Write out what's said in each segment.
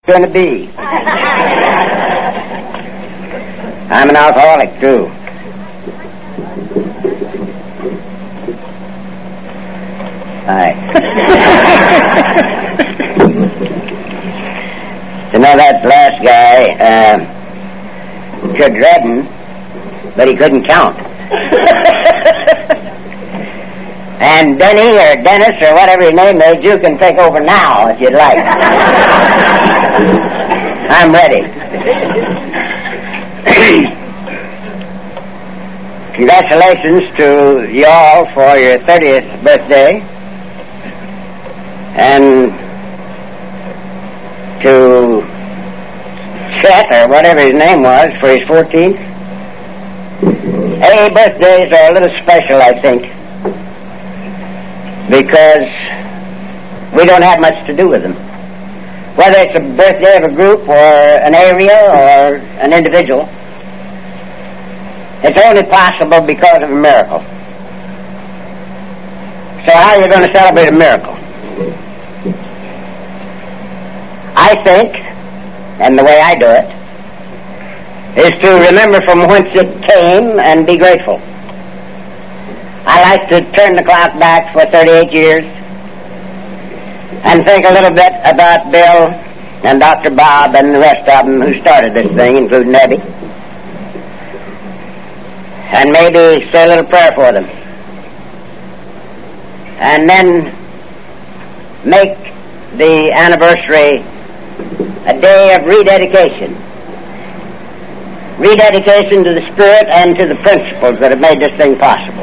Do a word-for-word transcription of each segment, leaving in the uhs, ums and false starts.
going to be. I'm an alcoholic, too. Hi. You know, that last guy uh, could redden, but he couldn't count. And Denny or Dennis or whatever his name is, you can take over now if you'd like. I'm ready. Congratulations to you all for your thirtieth birthday, and to Chet, or whatever his name was, for his fourteenth. Hey, birthdays are a little special, I think, because we don't have much to do with them. Whether it's a birthday of a group or an area or an individual, it's only possible because of a miracle. So how are you going to celebrate a miracle? I think, and the way I do it, is to remember from whence it came and be grateful. I like to turn the clock back for thirty-eight years and think a little bit about Bill and Doctor Bob and the rest of them who started this thing, including Debbie, and maybe say a little prayer for them. And then make the anniversary a day of rededication. Rededication to the Spirit and to the principles that have made this thing possible.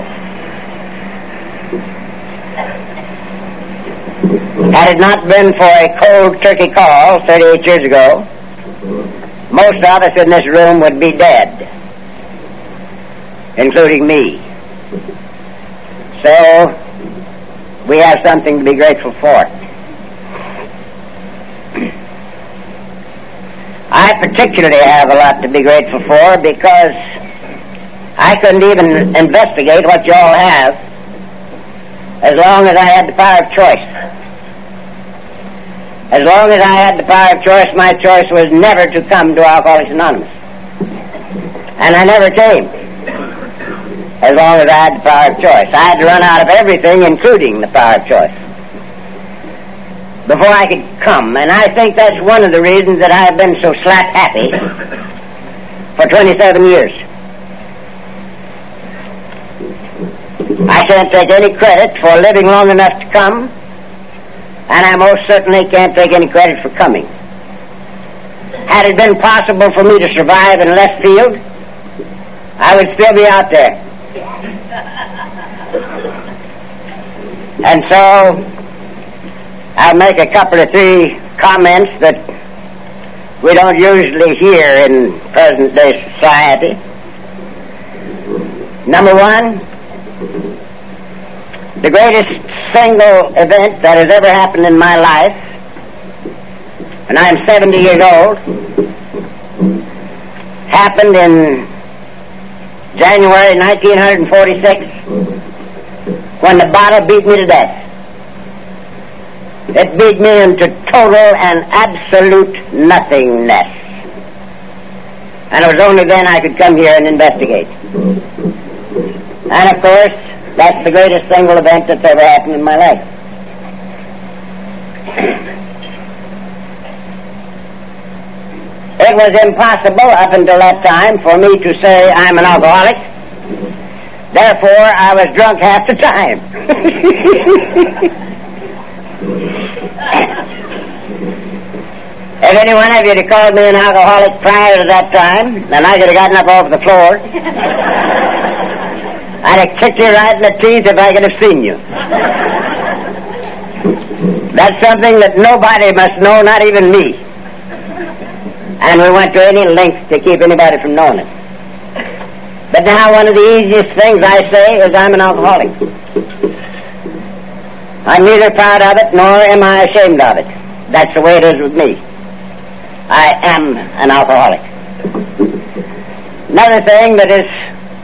Had it not been for a cold turkey call thirty-eight years ago, most of us in this room would be dead, including me. So, we have something to be grateful for. I particularly have a lot to be grateful for because I couldn't even investigate what you all have as long as I had the power of choice. As long as I had the power of choice, my choice was never to come to Alcoholics Anonymous. And I never came. As long as I had the power of choice. I had to run out of everything, including the power of choice, before I could come. And I think that's one of the reasons that I have been so slap happy for twenty-seven years. I can't take any credit for living long enough to come, and I most certainly can't take any credit for coming. Had it been possible for me to survive in left field, I would still be out there. And so I'll make a couple of three comments that we don't usually hear in present-day society. Number one, the greatest single event that has ever happened in my life, and I'm seventy years old, happened in January nineteen forty-six, when the bottle beat me to death. It beat me into total and absolute nothingness. And it was only then I could come here and investigate. And of course, that's the greatest single event that's ever happened in my life. It was impossible up until that time for me to say I'm an alcoholic. Therefore, I was drunk half the time. If any one of you had called me an alcoholic prior to that time, then I could have gotten up off the floor. I'd have kicked you right in the teeth if I could have seen you. That's something that nobody must know, not even me. And we went to any length to keep anybody from knowing it. But now one of the easiest things I say is I'm an alcoholic. I'm neither proud of it nor am I ashamed of it. That's the way it is with me. I am an alcoholic. Another thing that is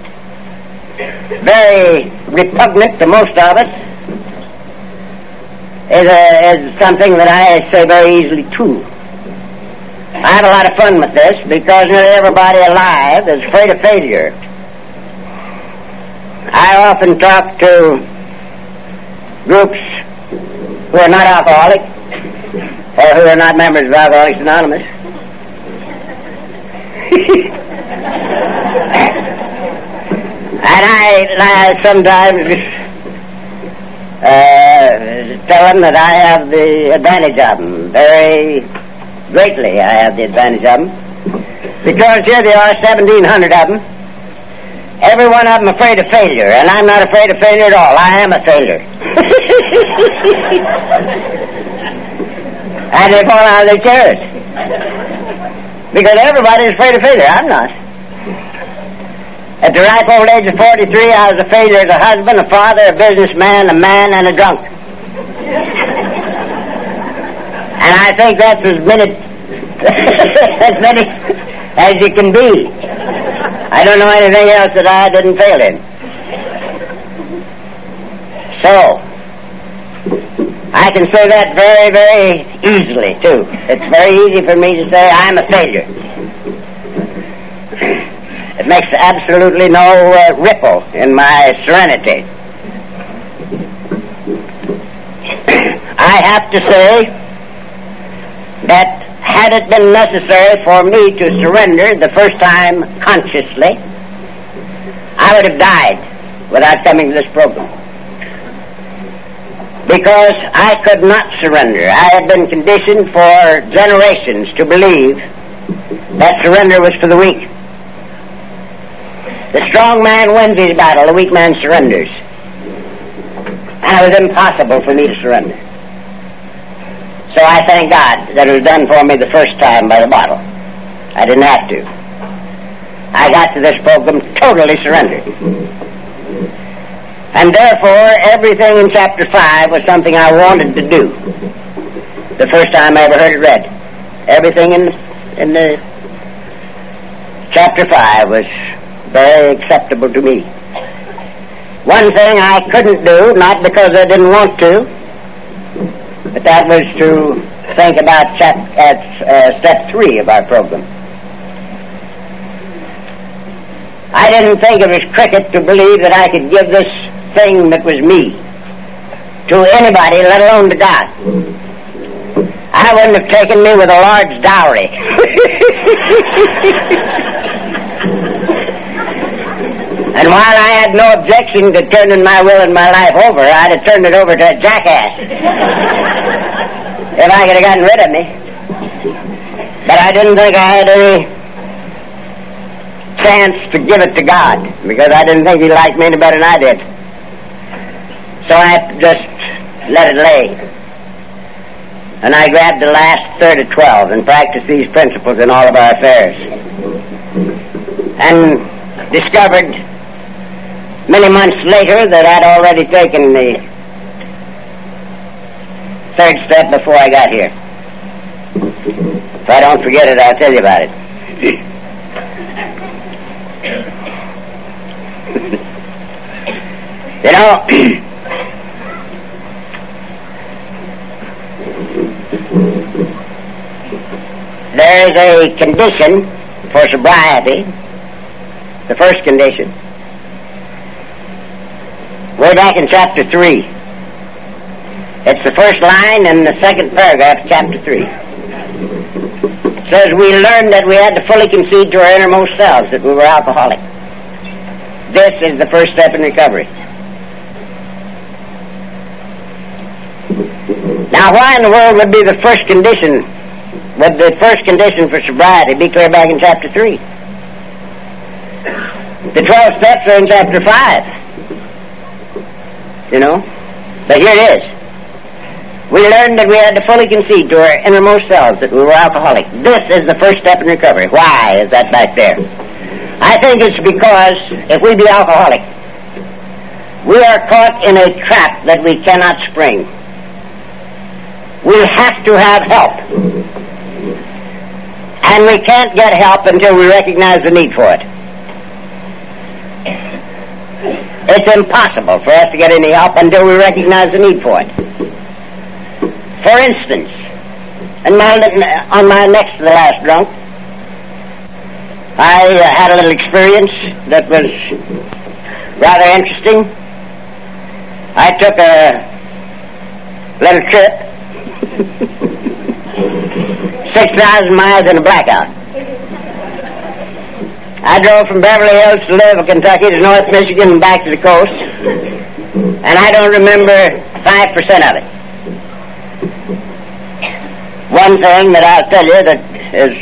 very repugnant to most of us is, a, is something that I say very easily too. I have a lot of fun with this because nearly everybody alive is afraid of failure. I often talk to groups who are not alcoholic or who are not members of Alcoholics Anonymous. And I, I sometimes uh, tell them that I have the advantage of them. Very greatly I have the advantage of them. Because here they are, seventeen hundred of them. Every one of them afraid of failure, and I'm not afraid of failure at all. I am a failure. And they fall out of their chairs. Because everybody is afraid of failure. I'm not. At the ripe old age of forty-three, I was a failure as a husband, a father, a businessman, a man, and a drunk. And I think that's as many, as many as you can be. I don't know anything else that I didn't fail in. So, I can say that very, very easily, too. It's very easy for me to say I'm a failure. It makes absolutely no uh, ripple in my serenity. I have to say that had it been necessary for me to surrender the first time consciously, I would have died without coming to this program. Because I could not surrender. I had been conditioned for generations to believe that surrender was for the weak. The strong man wins his battle, the weak man surrenders. And it was impossible for me to surrender. So I thank God that it was done for me the first time by the bottle. I didn't have to. I got to this program totally surrendered. And therefore, everything in chapter five was something I wanted to do. The first time I ever heard it read. Everything in the, in the chapter five was very acceptable to me. One thing I couldn't do, not because I didn't want to, but that was to think about chap, at uh, step three of our program. I didn't think it was cricket to believe that I could give this thing that was me to anybody, let alone to God. I wouldn't have taken me with a large dowry. And while I had no objection to turning my will and my life over, I'd have turned it over to a jackass if I could have gotten rid of me. But I didn't think I had any chance to give it to God, because I didn't think He liked me any better than I did. So I just let it lay. And I grabbed the last third of twelve and practiced these principles in all of our affairs. And discovered many months later that I'd already taken the third step before I got here. If I don't forget it, I'll tell you about it. You know, there is a condition for sobriety, the first condition, way back in chapter three. It's the first line in the second paragraph of chapter three. It says, we learned that we had to fully concede to our innermost selves that we were alcoholic. This is the first step in recovery. Now, why in the world would be the first condition, would the first condition for sobriety be clear back in chapter three? The twelve steps are in chapter five. You know? But here it is. We learned that we had to fully concede to our innermost selves that we were alcoholic. This is the first step in recovery. Why is that back there? I think it's because if we be alcoholic, we are caught in a trap that we cannot spring. We have to have help. And we can't get help until we recognize the need for it. It's impossible for us to get any help until we recognize the need for it. For instance, And my, on my next to the last drunk, I uh, had a little experience that was rather interesting. I took a little trip, six thousand miles in a blackout. I drove from Beverly Hills to Louisville, Kentucky, to North Michigan and back to the coast, and I don't remember five percent of it. One thing that I'll tell you that is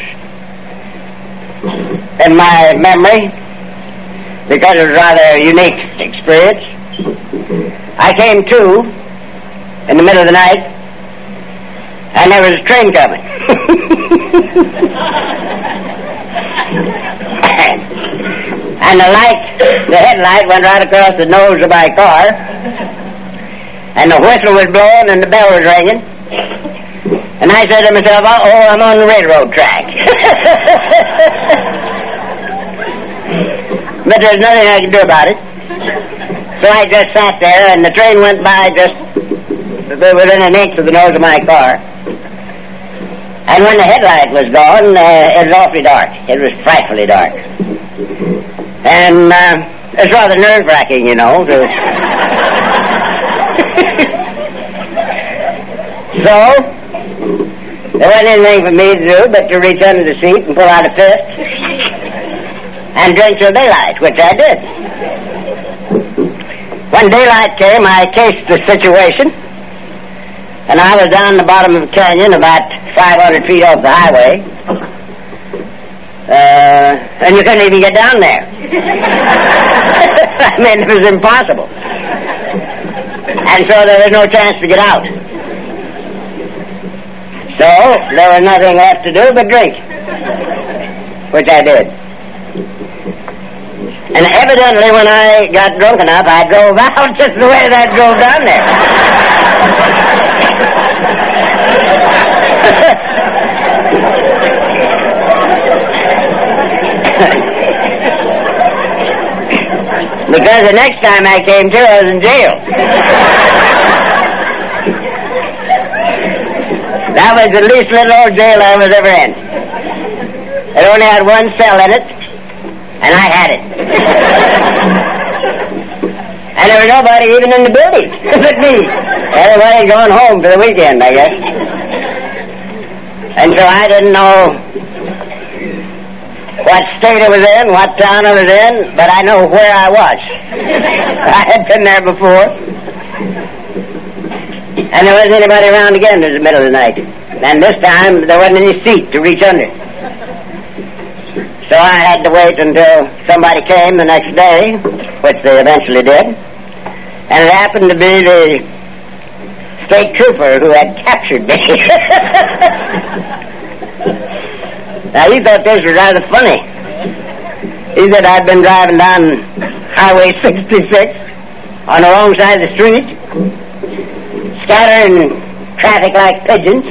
in my memory, because it was rather a unique experience, I came to in the middle of the night, and there was a train coming. And the light, the headlight went right across the nose of my car, and the whistle was blowing and the bell was ringing. And I said to myself, uh-oh, I'm on the railroad track. But there's nothing I could do about it. So I just sat there, and the train went by just within an inch of the nose of my car. And when the headlight was gone, uh, it was awfully dark. It was frightfully dark. And uh, it was rather nerve-wracking, you know. To so, there wasn't anything for me to do but to reach under the seat and pull out a fist and drink till daylight, which I did. When daylight came, I cased the situation, and I was down the bottom of a canyon about five hundred feet off the highway, uh, and you couldn't even get down there. I mean, it was impossible. And so there was no chance to get out. So there was nothing left to do but drink, which I did. And evidently when I got drunk enough, I drove out just the way that I drove down there. Because the next time I came to, I was in jail. That was the least little old jail I was ever in. It only had one cell in it, and I had it. And there was nobody even in the building but me. Everybody going home for the weekend, I guess. And so I didn't know what state I was in, what town I was in, but I know where I was. I had been there before. And there wasn't anybody around again in the middle of the night. And this time, there wasn't any seat to reach under. So I had to wait until somebody came the next day, which they eventually did. And it happened to be the state trooper who had captured me. Now, he thought this was rather funny. He said I'd been driving down Highway sixty-six on the wrong side of the street, scattering traffic like pigeons.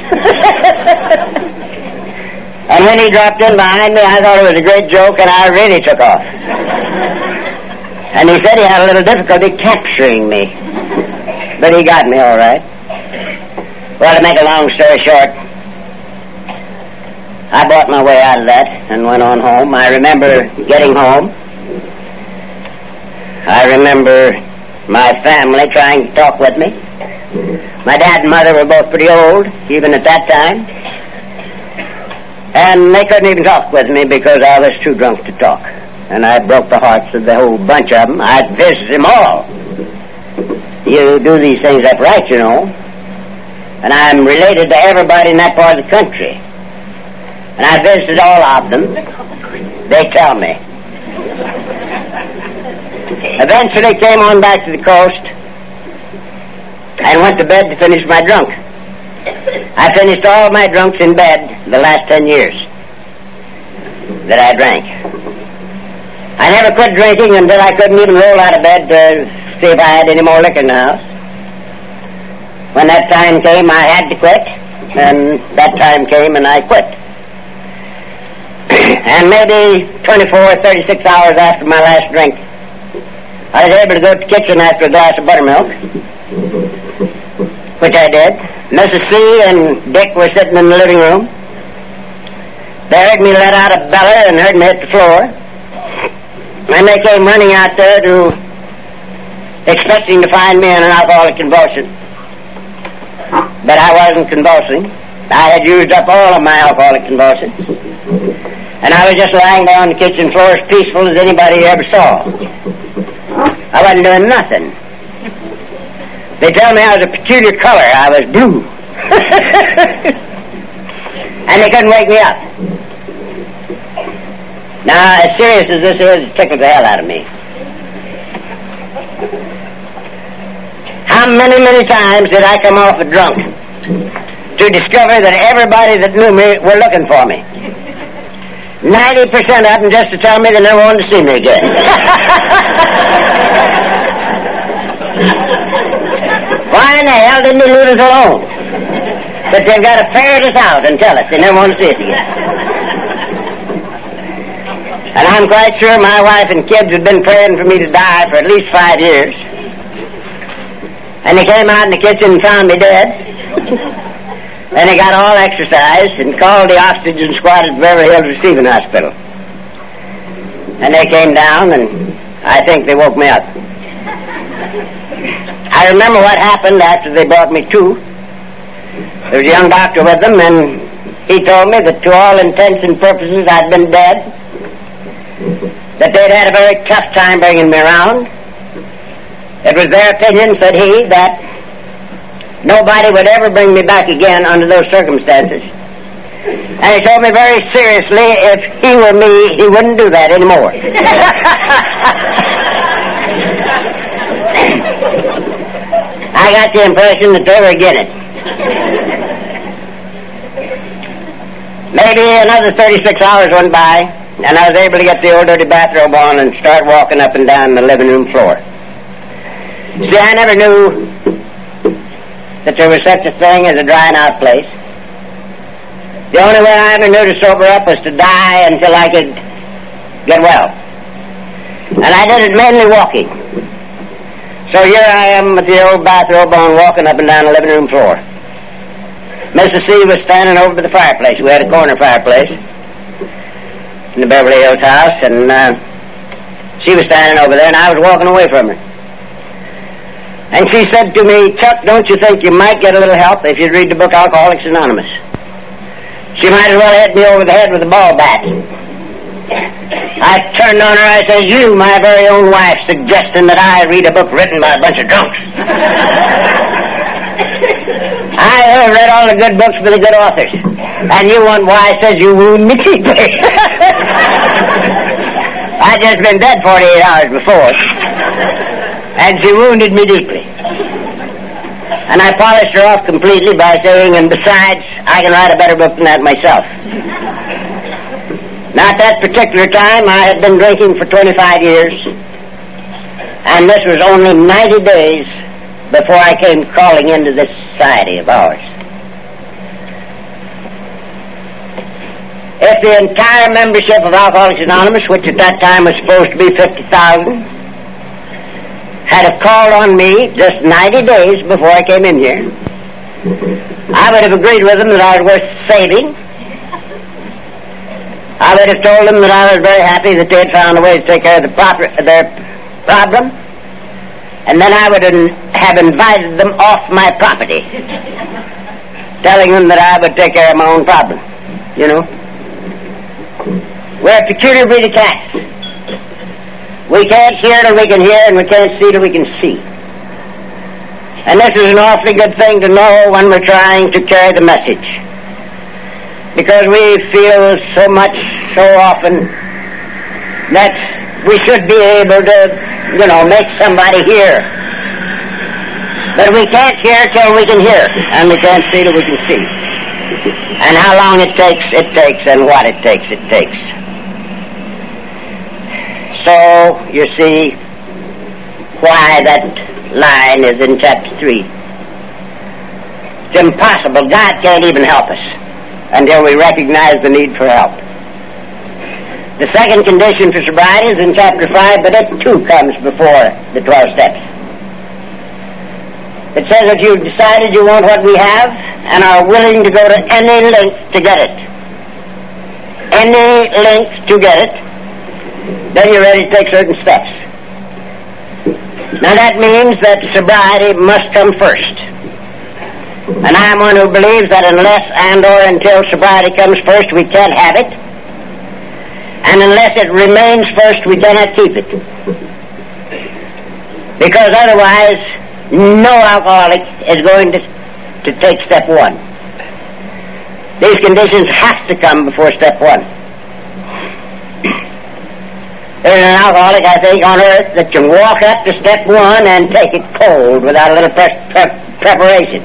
And when he dropped in behind me, I thought it was a great joke, and I really took off. And he said he had a little difficulty capturing me, but he got me all right. Well, to make a long story short, I bought my way out of that and went on home. I remember getting home. I remember my family trying to talk with me. My dad and mother were both pretty old, even at that time. And they couldn't even talk with me because I was too drunk to talk. And I broke the hearts of the whole bunch of them. I'd visit them all. You do these things up right, you know. And I'm related to everybody in that part of the country. And I visited all of them. They tell me. Eventually came on back to the coast and went to bed to finish my drunk. I finished all my drunks in bed the last ten years that I drank. I never quit drinking until I couldn't even roll out of bed to see if I had any more liquor in the house. When that time came, I had to quit, and that time came and I quit. And maybe twenty-four, thirty-six hours after my last drink, I was able to go to the kitchen after a glass of buttermilk, which I did, Missus C and Dick were sitting in the living room. They heard me let out a beller and heard me hit the floor. And they came running out there to, expecting to find me in an alcoholic convulsion. But I wasn't convulsing. I had used up all of my alcoholic convulsions. And I was just lying there on the kitchen floor as peaceful as anybody ever saw. I wasn't doing nothing. They tell me I was a peculiar color. I was blue. And they couldn't wake me up. Now, as serious as this is, it tickled the hell out of me. How many, many times did I come off a drunk to discover that everybody that knew me were looking for me? Ninety percent of them just to tell me they never wanted to see me again. Why in the hell didn't they leave us alone? But they've got to ferret us out and tell us they never want to see us again. And I'm quite sure my wife and kids have been praying for me to die for at least five years. And they came out in the kitchen and found me dead. And they got all exercised and called the oxygen squad at Beverly Hills Receiving Hospital. And they came down and I think they woke me up. I remember what happened after they brought me to. There was a young doctor with them, and he told me that to all intents and purposes I'd been dead, that they'd had a very tough time bringing me around. It was their opinion, said he, that nobody would ever bring me back again under those circumstances. And he told me very seriously, if he were me, he wouldn't do that anymore. I got the impression that they were against it. Maybe another thirty-six hours went by, and I was able to get the old dirty bathrobe on and start walking up and down the living room floor. See, I never knew that there was such a thing as a drying out place. The only way I ever knew to sober up was to die until I could get well. And I did it mainly walking. So here I am with the old bathrobe on, walking up and down the living room floor. Missus C was standing over by the fireplace. We had a corner fireplace in the Beverly Hills house, and uh, she was standing over there, and I was walking away from her. And she said to me, "Chuck, don't you think you might get a little help if you'd read the book Alcoholics Anonymous?" She might as well hit me over the head with a ball bat. I turned on her, I said, "You, my very own wife, suggesting that I read a book written by a bunch of drunks." I have read all the good books by the good authors. And you want why I says you wound me deeply. I'd just been dead forty-eight hours before. And she wounded me deeply. And I polished her off completely by saying, "And besides, I can write a better book than that myself." Now, at that particular time, I had been drinking for twenty-five years. And this was only ninety days before I came crawling into this society of ours. If the entire membership of Alcoholics Anonymous, which at that time was supposed to be fifty thousand, had have called on me just ninety days before I came in here, I would have agreed with them that I was worth saving. I would have told them that I was very happy that they had found a way to take care of the proper, their problem. And then I would have invited them off my property, telling them that I would take care of my own problem, you know. We're a peculiar breed of cats. We can't hear till we can hear, and we can't see till we can see. And this is an awfully good thing to know when we're trying to carry the message. Because we feel so much, so often, that we should be able to, you know, make somebody hear. But we can't hear till we can hear, and we can't see till we can see. And how long it takes, it takes, and what it takes, it takes. So, you see why that line is in chapter three. It's impossible. God can't even help us until we recognize the need for help. The second condition for sobriety is in chapter five, but it too comes before the twelve steps. It says if you've decided you want what we have and are willing to go to any length to get it, any length to get it, then you're ready to take certain steps. Now that means that sobriety must come first. And I'm one who believes that unless and or until sobriety comes first, we can't have it. And unless it remains first, we cannot keep it. Because otherwise, no alcoholic is going to, to take step one. These conditions have to come before step one. There's an alcoholic, I think, on earth that can walk up to step one and take it cold without a little pre- pre- preparation.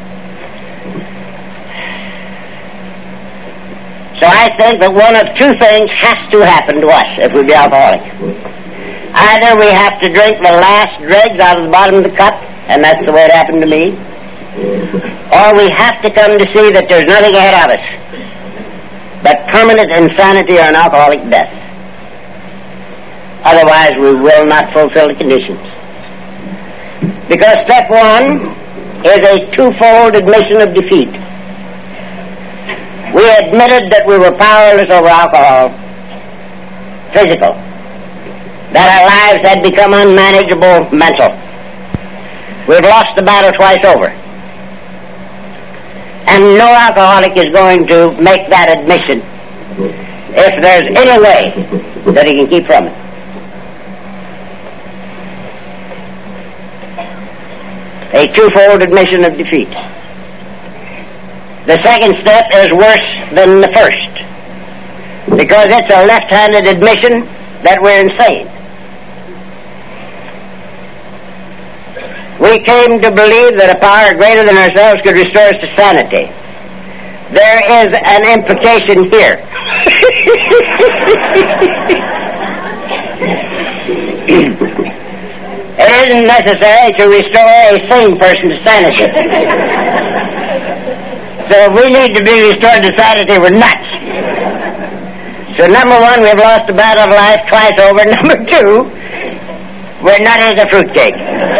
So I think that one of two things has to happen to us if we be alcoholic. Either we have to drink the last dregs out of the bottom of the cup, and that's the way it happened to me, or we have to come to see that there's nothing ahead of us but permanent insanity or an alcoholic death. Otherwise, we will not fulfill the conditions. Because step one is a twofold admission of defeat. We admitted that we were powerless over alcohol, physical, that our lives had become unmanageable, mental. We've lost the battle twice over. And no alcoholic is going to make that admission if there's any way that he can keep from it. A twofold admission of defeat. The second step is worse than the first, because it's a left-handed admission that we're insane. We came to believe that a power greater than ourselves could restore us to sanity. There is an implication here. It isn't necessary to restore a sane person to sanity. So if we need to be restored to sanity, we're nuts. So number one, we've lost the battle of life twice over. Number two, we're nutty as a fruitcake.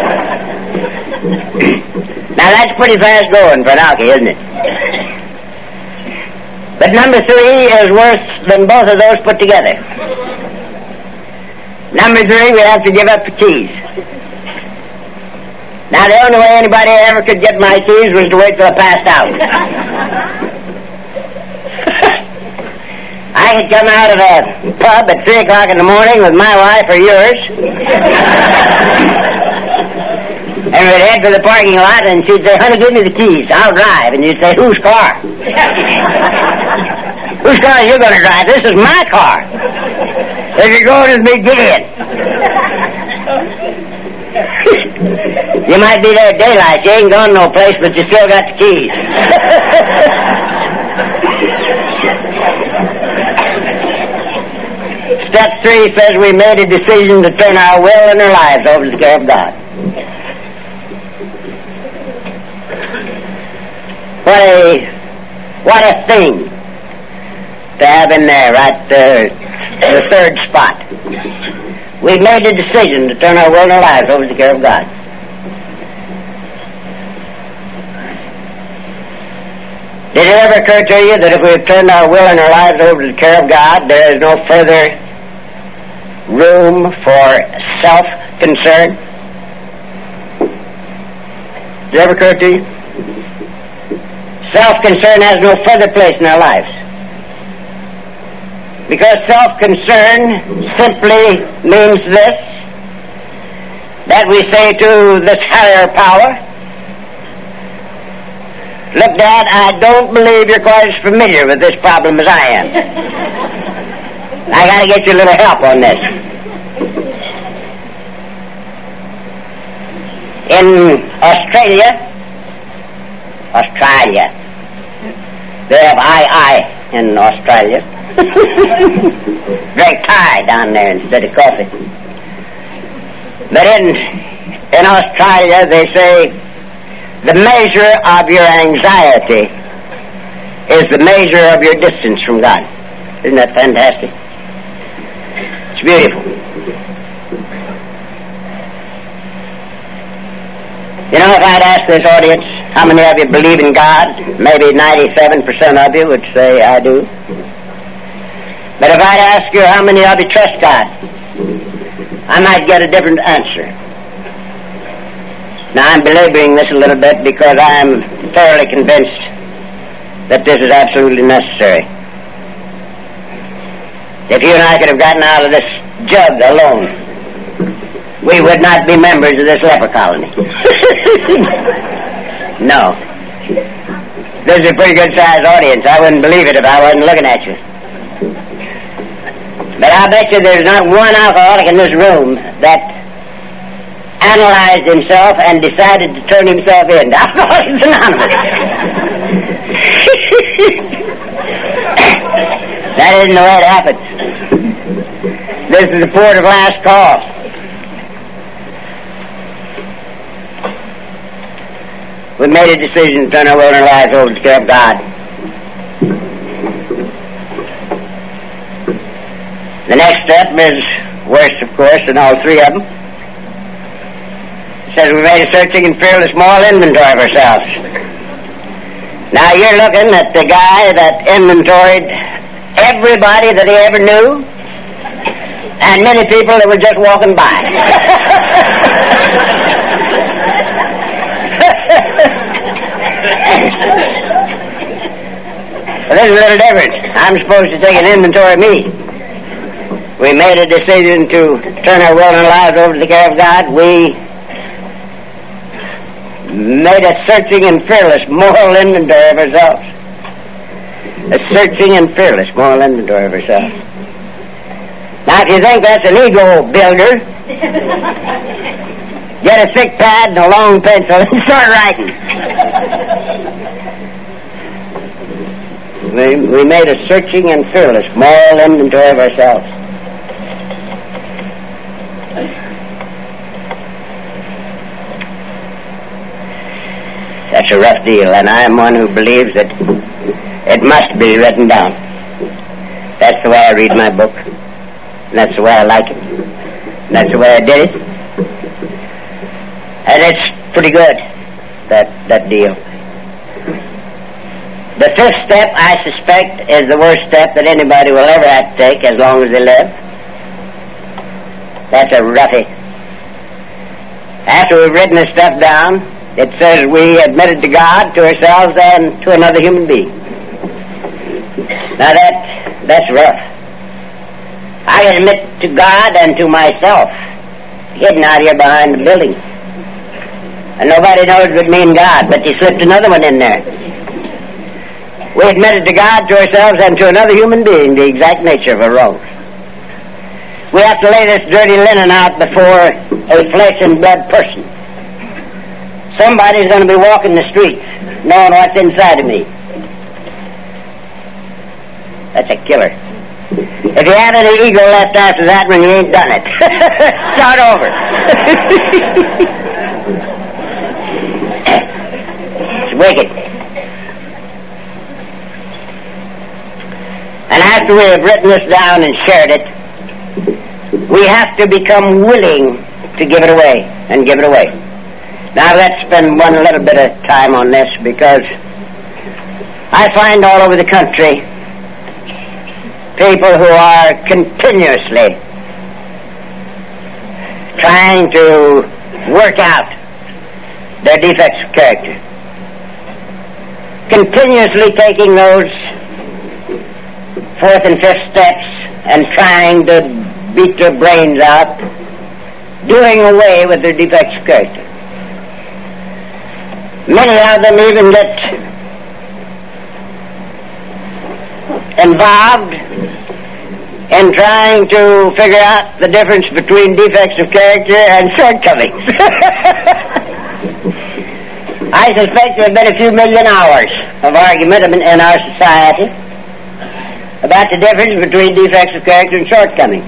Now that's pretty fast going for an alky, isn't it? But number three is worse than both of those put together. Number three, we have to give up the keys. Now, the only way anybody ever could get my keys was to wait till I passed out. I could come out of a pub at three o'clock in the morning with my wife or yours, and we'd head for the parking lot, and she'd say, "Honey, give me the keys. I'll drive." And you'd say, "Whose car?" "Whose car are you going to drive? This is my car. If you're going with me, get in." You might be there at daylight. You ain't gone no place, but you still got the keys. Step three says we made a decision to turn our will and our lives over to the care of God. What a, what a thing to have in there, right there, the third spot. We made a decision to turn our will and our lives over to the care of God. Did it ever occur to you that if we have turned our will and our lives over to the care of God, there is no further room for self-concern? Did it ever occur to you? Self-concern has no further place in our lives. Because self-concern simply means this, that we say to this higher power, "Look, Dad, I don't believe you're quite as familiar with this problem as I am. I got to get you a little help on this." In Australia, Australia, they have I I in Australia. Drink Thai down there instead of coffee. But in in Australia, they say the measure of your anxiety is the measure of your distance from God. Isn't that fantastic? It's beautiful. You know, if I'd ask this audience, how many of you believe in God? Maybe ninety-seven percent of you would say, I do. But if I'd ask you, how many of you trust God? I might get a different answer. Now, I'm belaboring this a little bit because I'm thoroughly convinced that this is absolutely necessary. If you and I could have gotten out of this jug alone, we would not be members of this leper colony. No. This is a pretty good-sized audience. I wouldn't believe it if I wasn't looking at you. But I bet you there's not one alcoholic in this room that analyzed himself and decided to turn himself in to Alcoholics Anonymous. That isn't the way it happens. This is the port of last call. We made a decision to turn our will and our lives over to the care of God. The next step is worse, of course, than all three of them. It says we made a searching and fearless moral inventory of ourselves. Now you're looking at the guy that inventoried everybody that he ever knew and many people that were just walking by. Well, this is a little different. I'm supposed to take an inventory of me. We made a decision to turn our will and our lives over to the care of God. We made a searching and fearless moral inventory of ourselves. A searching and fearless moral inventory of ourselves. Now, if you think that's an ego builder, get a thick pad and a long pencil and start writing. We, we made a searching and fearless moral inventory of ourselves. That's a rough deal, and I am one who believes that it must be written down. That's the way I read my book. And that's the way I like it. And that's the way I did it. And it's pretty good, that, that deal. The fifth step, I suspect, is the worst step that anybody will ever have to take as long as they live. That's a roughie. After we've written this stuff down, it says we admitted to God, to ourselves, and to another human being. Now that, that's rough. I admit to God and to myself, hidden out here behind the building. And nobody knows but me and God, but you slipped another one in there. We admitted to God, to ourselves, and to another human being the exact nature of our wrongs. We have to lay this dirty linen out before a flesh and blood person. Somebody's going to be walking the streets knowing what's inside of me. That's a killer. If you have any ego left after that one, you ain't done it. Start over. It's wicked. And after we have written this down and shared it, we have to become willing to give it away and give it away. Now let's spend one little bit of time on this, because I find all over the country people who are continuously trying to work out their defects of character. Continuously taking those fourth and fifth steps and trying to beat their brains out, doing away with their defects of character. Many of them even get involved in trying to figure out the difference between defects of character and shortcomings. I suspect there have been a few million hours of argument in our society about the difference between defects of character and shortcomings.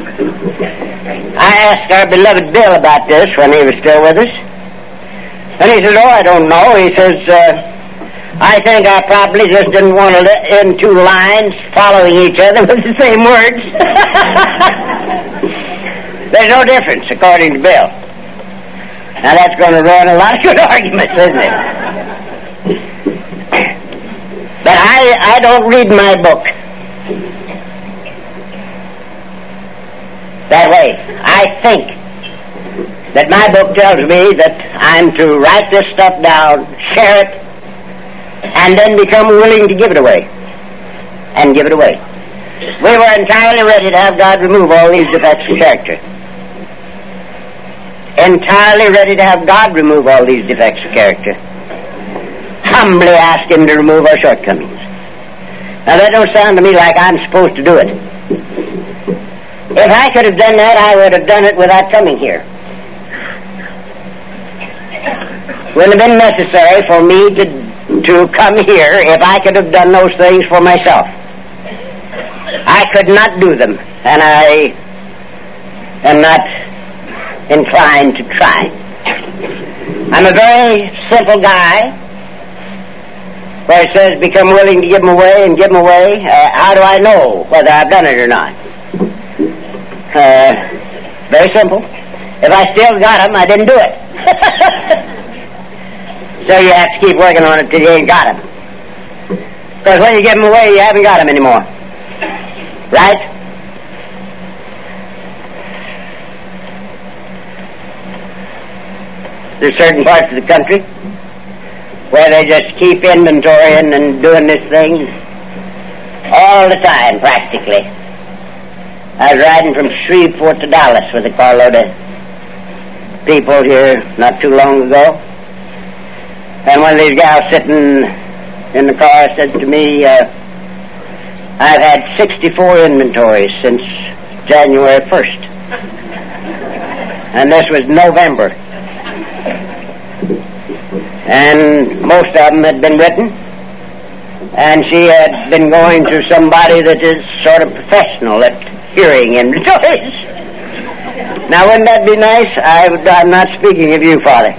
I asked our beloved Bill about this when he was still with us. And he says, oh, I don't know. He says, uh, I think I probably just didn't want to let in two lines following each other with the same words. There's no difference, according to Bill. Now that's going to ruin a lot of good arguments, isn't it? But I, I don't read my book that way. I think that my book tells me that I'm to write this stuff down, share it, and then become willing to give it away. And give it away. We were entirely ready to have God remove all these defects of character. Entirely ready to have God remove all these defects of character. Humbly ask Him to remove our shortcomings. Now that don't sound to me like I'm supposed to do it. If I could have done that, I would have done it without coming here. It wouldn't have been necessary for me to, to come here if I could have done those things for myself. I could not do them, and I am not inclined to try. I'm a very simple guy, where it says become willing to give them away and give them away. Uh, how do I know whether I've done it or not? Uh, very simple. If I still got them, I didn't do it. So you have to keep working on it till you ain't got them. Because when you give them away, you haven't got them anymore. Right? There's certain parts of the country where they just keep inventorying and doing this thing all the time, practically. I was riding from Shreveport to Dallas with a carload of people here not too long ago. And one of these gals sitting in the car said to me, uh, I've had sixty-four inventories since January first. And this was November. And most of them had been written. And she had been going to somebody that is sort of professional at hearing inventories. Now, wouldn't that be nice? I, I'm not speaking of you, Father.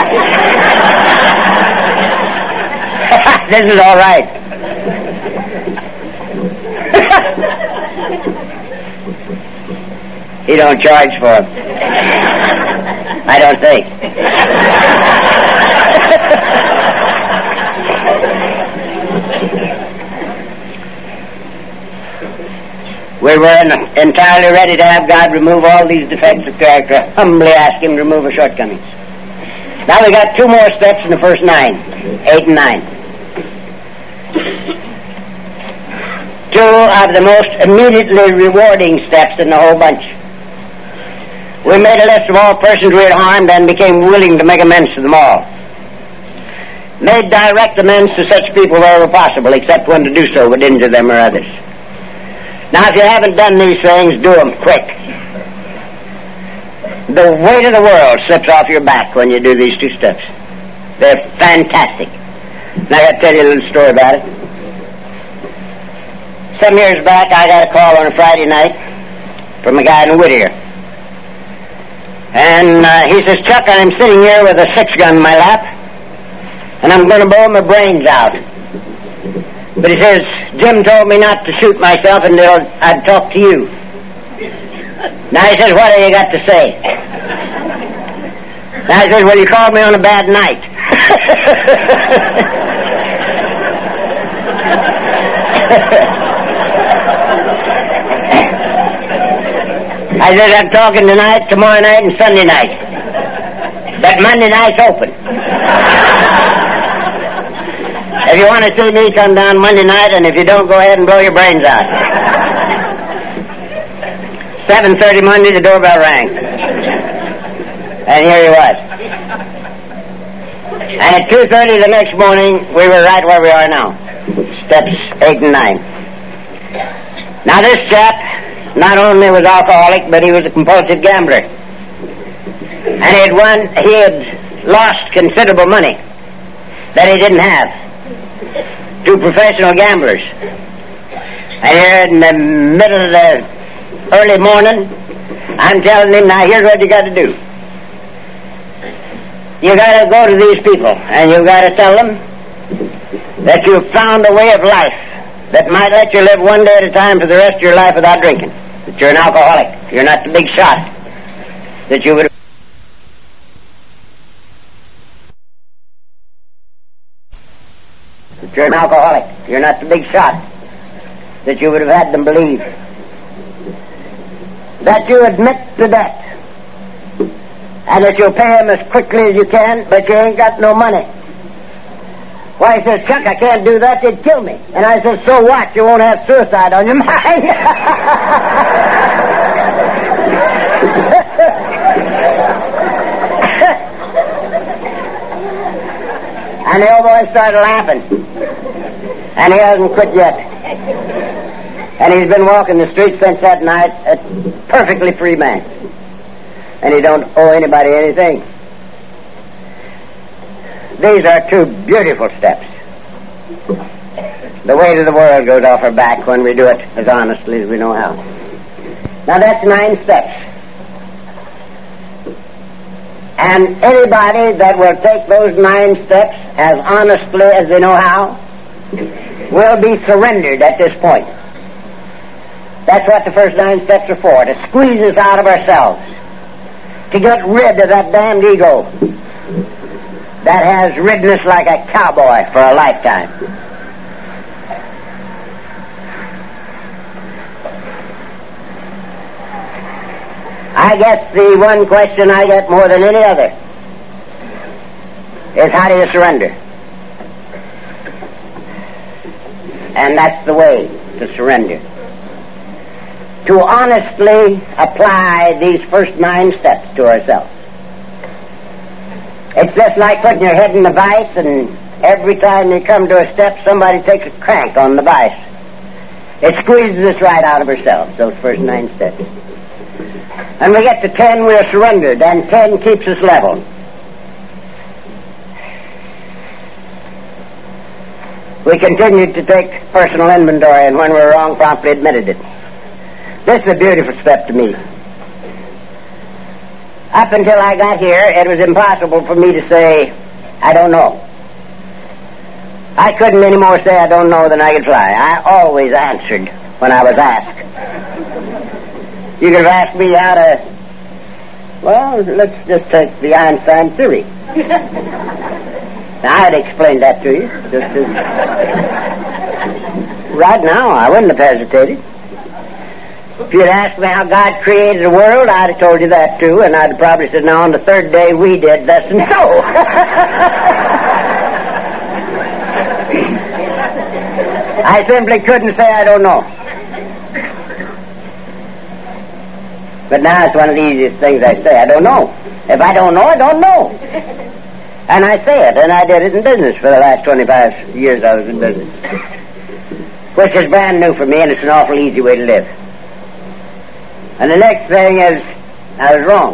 This is all right. He don't charge for them. I don't think. We were entirely ready to have God remove all these defects of character, humbly ask Him to remove our shortcomings. Now we got two more steps in the first nine, eight and nine. Two of the most immediately rewarding steps in the whole bunch. We made a list of all persons we had harmed and became willing to make amends to them all. Made direct amends to such people wherever possible, except when to do so would injure them or others. Now, if you haven't done these things, do them quick. The weight of the world slips off your back when you do these two steps. They're fantastic. Now, I got to tell you a little story about it. Some years back, I got a call on a Friday night from a guy in Whittier. And uh, he says, Chuck, I'm sitting here with a six-gun in my lap, and I'm going to blow my brains out. But he says, Jim told me not to shoot myself until I'd talk to you. Now he says, what have you got to say? Now he says, well, you called me on a bad night. I said, I'm talking tonight, tomorrow night, and Sunday night. But Monday night's open. If you want to see me, come down Monday night, and if you don't, go ahead and blow your brains out. seven thirty Monday, the doorbell rang. And here he was. And at two thirty the next morning, we were right where we are now. Steps eight and nine. Now this chap not only was alcoholic, but he was a compulsive gambler. And he had won, he had lost considerable money that he didn't have to professional gamblers. And here in the middle of the early morning, I'm telling him, now here's what you got to do. You got to go to these people, and you got to tell them that you've found a way of life that might let you live one day at a time for the rest of your life without drinking. That you're an alcoholic. You're not the big shot that you would If you're an alcoholic, you're not the big shot that you would have had them believe. That you admit the debt, and that you'll pay them as quickly as you can, but you ain't got no money. Why, he says, Chuck, I can't do that, they'd kill me. And I said, so what? You won't have suicide on your mind. And the old boy started laughing. And he hasn't quit yet. And he's been walking the streets since that night, a perfectly free man. And he don't owe anybody anything. These are two beautiful steps. The weight of the world goes off our back when we do it as honestly as we know how. Now that's nine steps. And anybody that will take those nine steps as honestly as they know how will be surrendered at this point. That's what the first nine steps are for, to squeeze us out of ourselves, to get rid of that damned ego that has ridden us like a cowboy for a lifetime. I guess the one question I get more than any other is, how do you surrender? And that's the way to surrender. To honestly apply these first nine steps to ourselves. It's just like putting your head in the vise, and every time you come to a step, somebody takes a crank on the vise. It squeezes us right out of ourselves, those first nine steps. And we get to ten, we're surrendered, and ten keeps us level. We continued to take personal inventory, and when we were wrong, promptly admitted it. This is a beautiful step to me. Up until I got here, it was impossible for me to say, I don't know. I couldn't any more say I don't know than I could fly. I always answered when I was asked. You could have asked me how to, well, let's just take the Einstein theory. Now, I'd explain that to you. Just as right now, I wouldn't have hesitated. If you'd asked me how God created the world, I'd have told you that too, and I'd have probably said, now on the third day we did thus and so. I simply couldn't say I don't know. But now it's one of the easiest things I say. I don't know. If I don't know, I don't know. And I say it, and I did it in business for the last twenty-five years I was in business. Which is brand new for me, and it's an awful easy way to live. And the next thing is, I was wrong.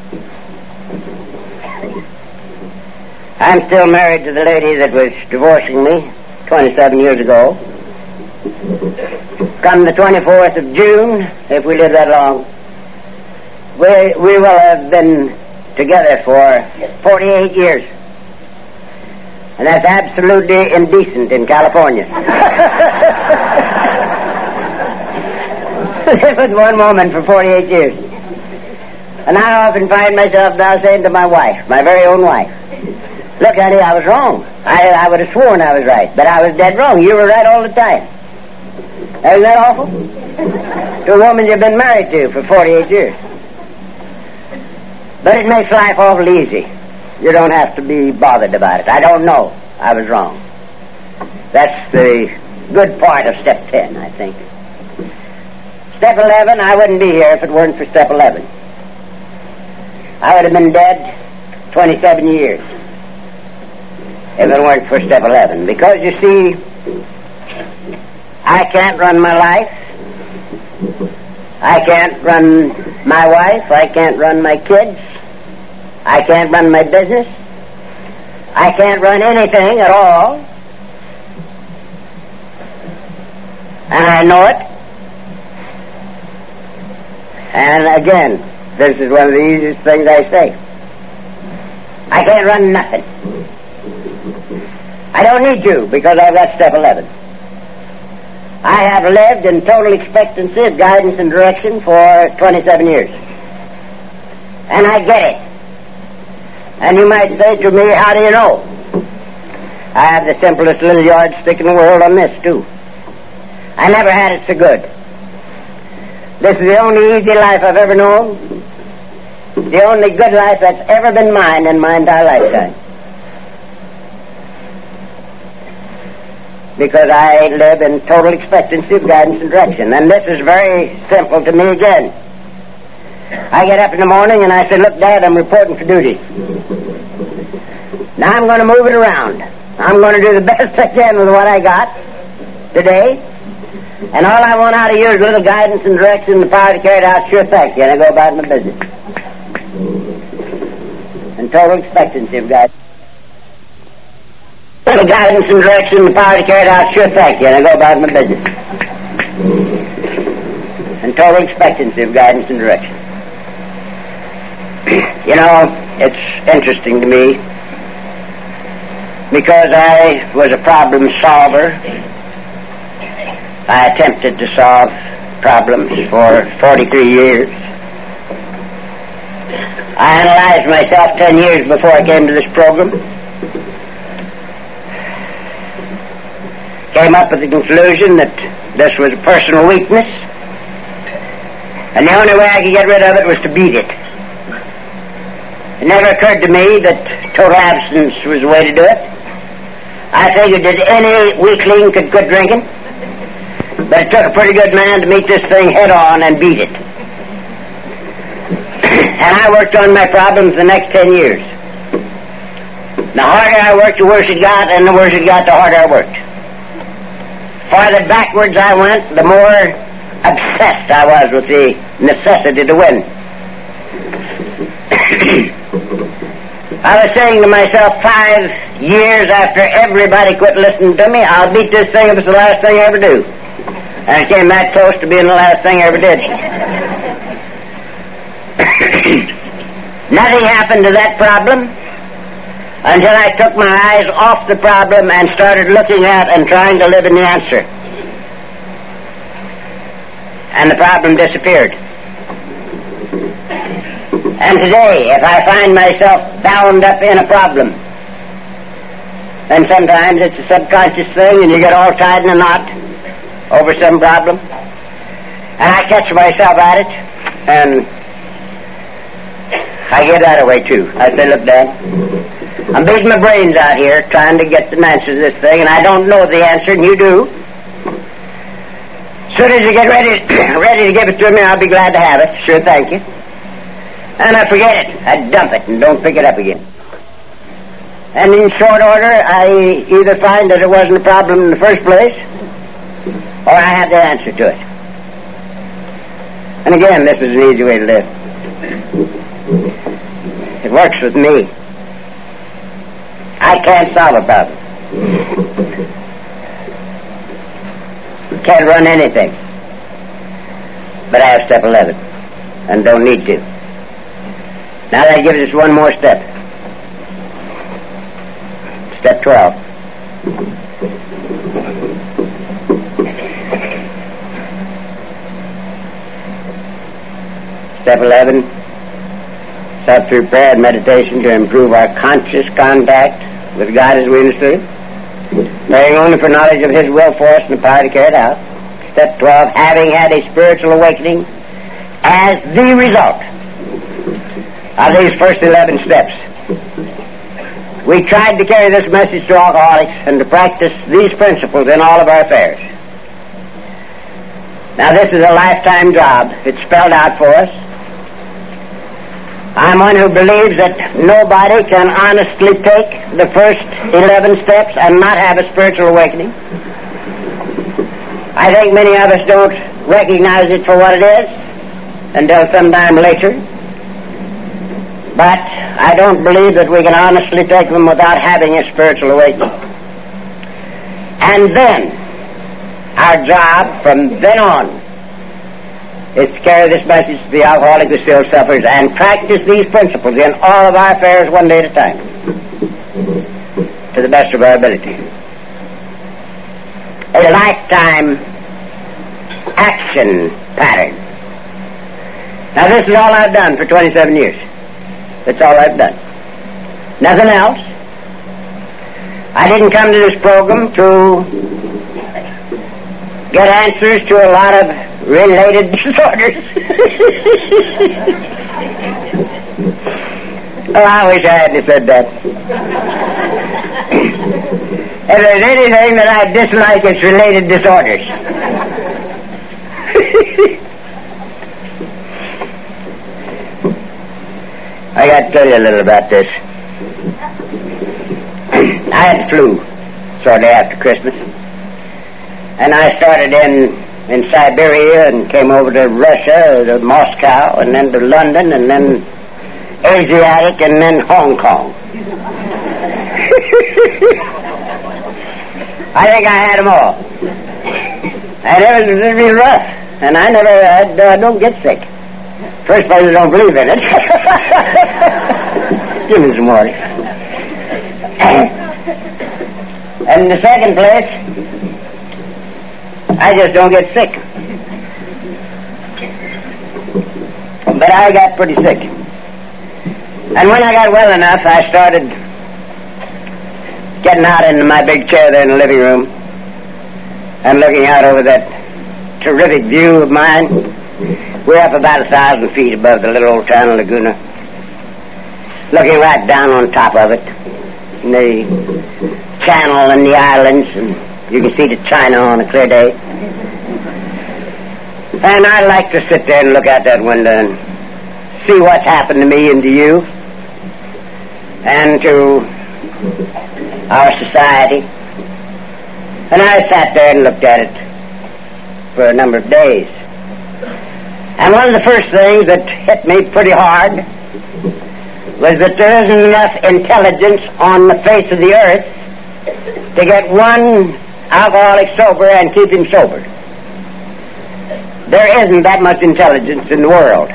I'm still married to the lady that was divorcing me twenty-seven years ago. Come the twenty-fourth of June, if we live that long, we, we will have been together for forty-eight years. And that's absolutely indecent in California. Live with one woman for forty-eight years. And I often find myself now saying to my wife, my very own wife, look, honey, I was wrong. I, I would have sworn I was right, but I was dead wrong. You were right all the time. Isn't that awful? To a woman you've been married to for forty-eight years. But it makes life awful easy. You don't have to be bothered about it. I don't know. I was wrong. That's the good part of step ten, I think. Step eleven, I wouldn't be here if it weren't for step eleven. I would have been dead twenty-seven years if it weren't for step eleven. Because, you see, I can't run my life. I can't run my wife. I can't run my kids. I can't run my business. I can't run anything at all. And I know it. And again, this is one of the easiest things I say. I can't run nothing. I don't need to, because I've got step eleven. I have lived in total expectancy of guidance and direction for twenty-seven years. And I get it. And you might say to me, how do you know? I have the simplest little yardstick in the world on this, too. I never had it so good. This is the only easy life I've ever known. The only good life that's ever been mine in my entire lifetime. Because I live in total expectancy of guidance and direction. And this is very simple to me again. I get up in the morning and I say, look, Dad, I'm reporting for duty. Now I'm going to move it around. I'm going to do the best I can with what I got today. And all I want out of you is a little guidance and direction and the power to carry it out. Sure, thank you. And I go about my business. In total expectancy of guidance. Little guidance and direction and the power to carry it out. Sure, thank you. And I go about my business. In total expectancy of guidance and direction. You know, it's interesting to me because I was a problem solver. I attempted to solve problems for forty-three years. I analyzed myself ten years before I came to this program. Came up with the conclusion that this was a personal weakness, and the only way I could get rid of it was to beat it. It never occurred to me that total abstinence was the way to do it. I figured that any weakling could quit drinking, but it took a pretty good man to meet this thing head on and beat it. And I worked on my problems the next ten years. The harder I worked, the worse it got, and the worse it got, the harder I worked. Farther backwards I went, the more obsessed I was with the necessity to win. I was saying to myself, five years after everybody quit listening to me, I'll beat this thing if it's the last thing I ever do. And it came that close to being the last thing I ever did. Nothing happened to that problem until I took my eyes off the problem and started looking at and trying to live in the answer. And the problem disappeared. And today, if I find myself bound up in a problem, and sometimes it's a subconscious thing and you get all tied in a knot over some problem, and I catch myself at it, and I get that away too. I say, look, Dad, I'm beating my brains out here trying to get the answer to this thing, and I don't know the answer, and you do. As soon as you get ready, ready to give it to me, I'll be glad to have it. Sure, thank you. And I forget it. I dump it and don't pick it up again. And in short order, I either find that it wasn't a problem in the first place, or I have the answer to it. And again, this is an easy way to live. It works with me. I can't solve a problem. Can't run anything. But I have step eleven, and don't need to. Now that gives us one more step. Step twelve. Step eleven. Sought through prayer and meditation to improve our conscious contact with God as we understood Him, praying only for knowledge of His will for us and the power to carry it out. Step twelve, having had a spiritual awakening as the result of these first eleven steps. We tried to carry this message to alcoholics and to practice these principles in all of our affairs. Now this is a lifetime job. It's spelled out for us. I'm one who believes that nobody can honestly take the first eleven steps and not have a spiritual awakening. I think many of us don't recognize it for what it is until sometime later. But I don't believe that we can honestly take them without having a spiritual awakening. And then, our job from then on is to carry this message to the alcoholic who still suffers and practice these principles in all of our affairs one day at a time, to the best of our ability. A lifetime action pattern. Now this is all I've done for twenty-seven years. That's all I've done. Nothing else. I didn't come to this program to get answers to a lot of related disorders. Oh, I wish I hadn't said that. If there's anything that I dislike, it's related disorders. I got to tell you a little about this. I had the flu shortly after Christmas, and I started in in Siberia and came over to Russia, to Moscow, and then to London, and then Asiatic, and then Hong Kong. I think I had them all, and it was really rough. And I never, I, I don't get sick. First place, I don't believe in it. Give me some water. And in the second place, I just don't get sick. But I got pretty sick. And when I got well enough, I started getting out into my big chair there in the living room and looking out over that terrific view of mine. We're up about a thousand feet above the little old town of Laguna, looking right down on top of it, and the channel and the islands, and you can see the China on a clear day. And I like to sit there and look out that window and see what's happened to me and to you and to our society. And I sat there and looked at it for a number of days. And one of the first things that hit me pretty hard was that there isn't enough intelligence on the face of the earth to get one alcoholic sober and keep him sober. There isn't that much intelligence in the world.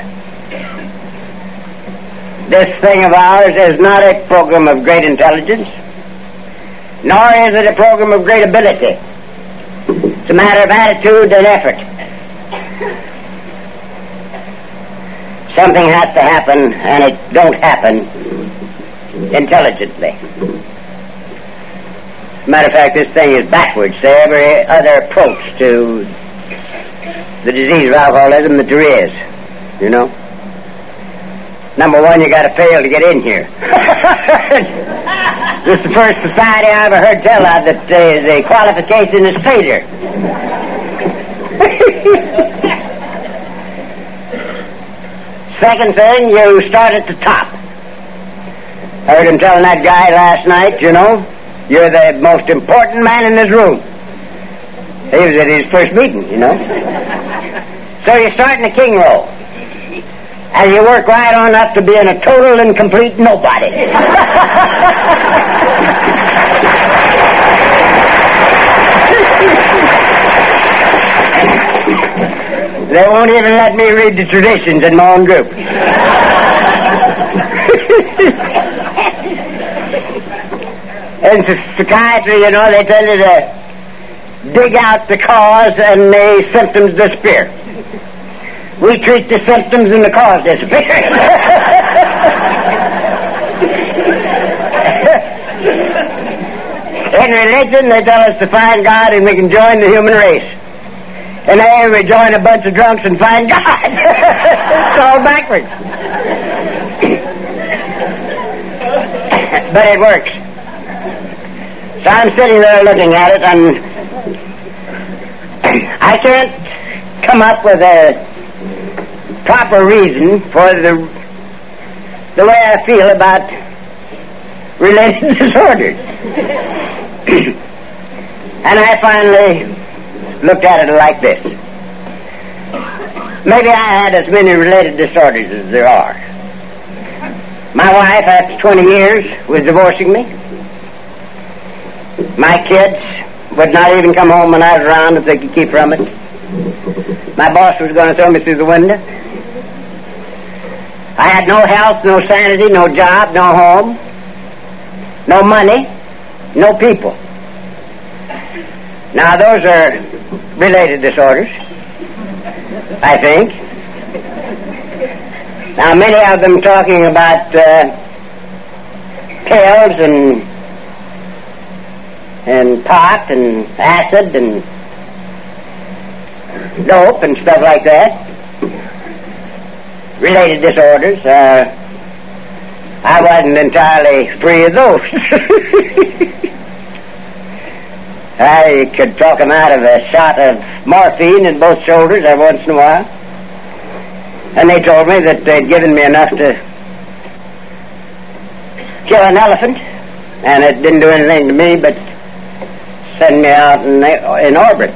This thing of ours is not a program of great intelligence, nor is it a program of great ability. It's a matter of attitude and effort. Something has to happen, and it don't happen intelligently. As a matter of fact, this thing is backwards to every other approach to the disease of alcoholism that there is, you know. Number one, you got to fail to get in here. This is the first society I ever heard tell of that uh, the qualification is failure. Second thing, you start at the top. I heard him telling that guy last night, you know, you're the most important man in this room. He was at his first meeting, you know. So you start in the king roll. And you work right on up to being a total and complete nobody. They won't even let me read the traditions in my own group. In psychiatry, you know, they tell you to dig out the cause and the symptoms disappear. We treat the symptoms and the cause disappear. In religion, they tell us to find God and we can join the human race. And there we join a bunch of drunks and find God. It's all backwards. But it works. So I'm sitting there looking at it, and I can't come up with a proper reason for the the way I feel about related disorders. And I finally looked at it like this. Maybe I had as many related disorders as there are. My wife, after twenty years, was divorcing me. My kids would not even come home when I was around if they could keep from it. My boss was going to throw me through the window. I had no health, no sanity, no job, no home, no money, no people. Now, those are related disorders, I think. Now, many of them talking about uh, pills and and pot and acid and dope and stuff like that, related disorders. Uh, I wasn't entirely free of those. I could talk them out of a shot of morphine in both shoulders every once in a while. And they told me that they'd given me enough to kill an elephant, and it didn't do anything to me but send me out in, in orbit.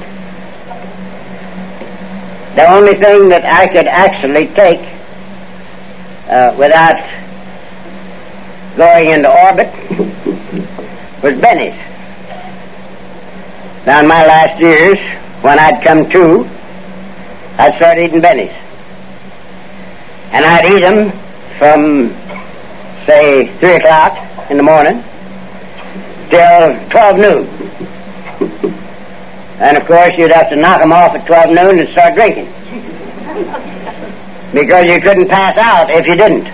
The only thing that I could actually take uh, without going into orbit was Benny's. Now in my last years, when I'd come to, I'd start eating Benny's. And I'd eat them from, say, three o'clock in the morning till twelve noon. And of course you'd have to knock them off at twelve noon and start drinking. Because you couldn't pass out if you didn't.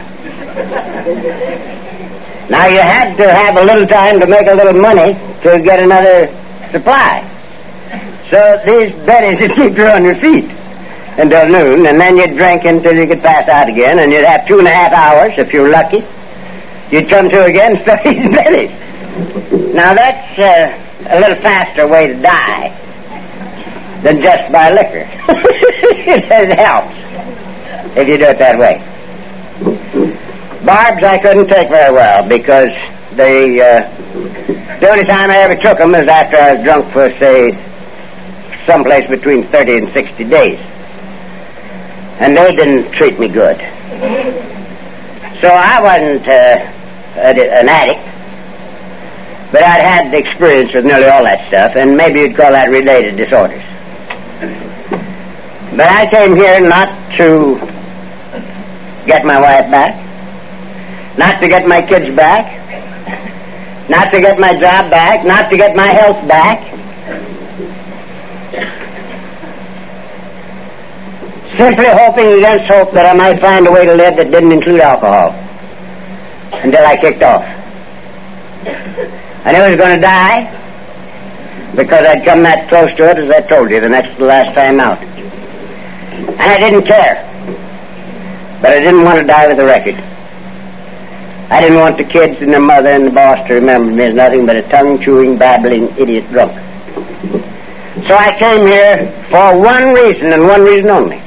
Now you had to have a little time to make a little money to get another supply. So these Benny's would keep you on your feet until noon, and then you'd drink until you could pass out again, and you'd have two and a half hours, if you were lucky. You'd come to again and start eating Benny's. Now that's uh, a little faster way to die than just by liquor. It helps if you do it that way. Barbs I couldn't take very well because they, uh, the only time I ever took them was after I was drunk for, say, someplace between thirty and sixty days. And they didn't treat me good. So I wasn't uh, an addict, but I'd had the experience with nearly all that stuff, and maybe you'd call that related disorders. But I came here not to get my wife back, not to get my kids back, not to get my job back, not to get my health back. Simply hoping against hope that I might find a way to live that didn't include alcohol until I kicked off. I knew I was going to die because I'd come that close to it, as I told you, the next to the last time out. And I didn't care. But I didn't want to die with a record. I didn't want the kids and their mother and the boss to remember me as nothing but a tongue-chewing, babbling idiot drunk. So I came here for one reason and one reason only.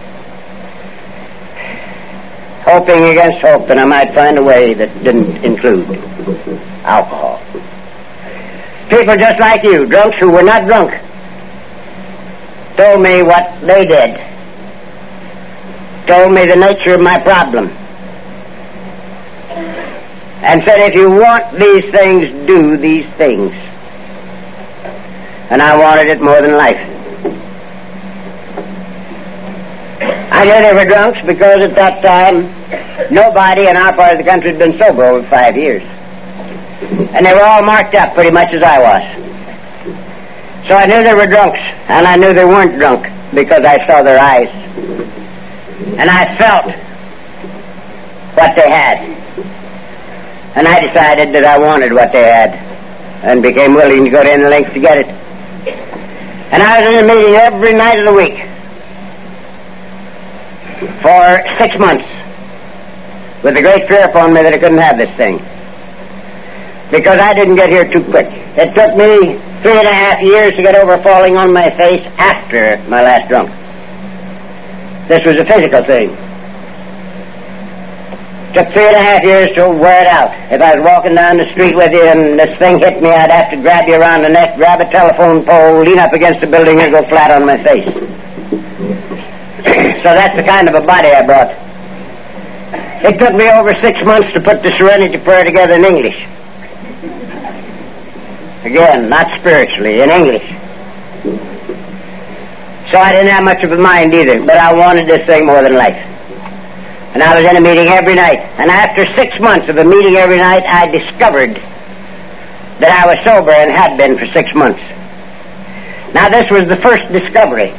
Hoping against hope that I might find a way that didn't include alcohol. People just like you, drunks who were not drunk, told me what they did, told me the nature of my problem, and said, if you want these things, do these things. And I wanted it more than life. I knew they were drunks because at that time nobody in our part of the country had been sober over five years. And they were all marked up pretty much as I was. So I knew they were drunks, and I knew they weren't drunk because I saw their eyes. And I felt what they had. And I decided that I wanted what they had and became willing to go to any length to get it. And I was in a meeting every night of the week for six months with the great fear upon me that I couldn't have this thing. Because I didn't get here too quick. It took me three and a half years to get over falling on my face after my last drunk. This was a physical thing. It took three and a half years to wear it out. If I was walking down the street with you and this thing hit me, I'd have to grab you around the neck, grab a telephone pole, lean up against the building and go flat on my face. So that's the kind of a body I brought. It took me over six months to put the Serenity Prayer together in English. Again, not spiritually, in English. So I didn't have much of a mind either, but I wanted this thing more than life. And I was in a meeting every night. And after six months of a meeting every night, I discovered that I was sober and had been for six months. Now this was the first discovery.